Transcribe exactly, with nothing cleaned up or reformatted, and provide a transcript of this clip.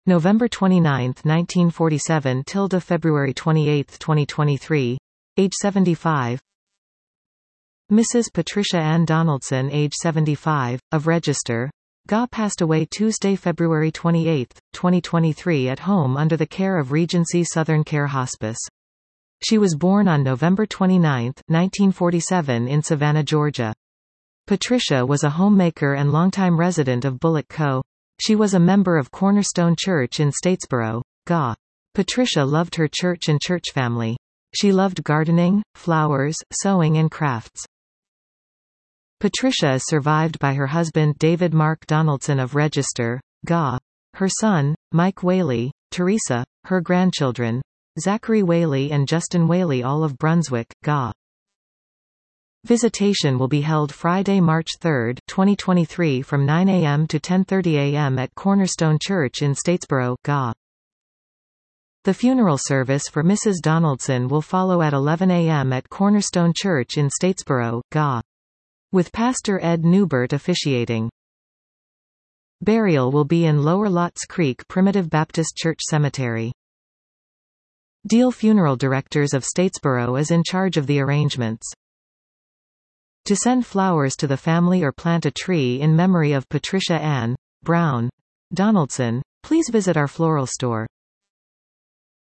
November twenty-ninth, nineteen forty-seven to February twenty-eighth, twenty twenty-three, age seventy-five. Missus Patricia Ann Donaldson, age seventy-five, of Register, G A passed away Tuesday, February twenty-eighth, twenty twenty-three at home under the care of Regency Southern Care Hospice. She was born on November twenty-ninth, nineteen forty-seven in Savannah, Georgia. Patricia was a homemaker and longtime resident of Bullock Co. She was a member of Cornerstone Church in Statesboro, G A. Patricia loved her church and church family. She loved gardening, flowers, sewing and crafts. Patricia is survived by her husband David Mark Donaldson of Register, G A, her son, Mike Whaley, Teresa, her grandchildren, Zachary Whaley and Justin Whaley, all of Brunswick, G A. Visitation will be held Friday, March third, twenty twenty-three from nine a m to ten thirty a m at Cornerstone Church in Statesboro, G A. The funeral service for Missus Donaldson will follow at eleven a m at Cornerstone Church in Statesboro, G A, with Pastor Ed Newbert officiating. Burial will be in Lower Lotts Creek Primitive Baptist Church Cemetery. Deal Funeral Directors of Statesboro is in charge of the arrangements. To send flowers to the family or plant a tree in memory of Patricia Ann Brown Donaldson, please visit our floral store.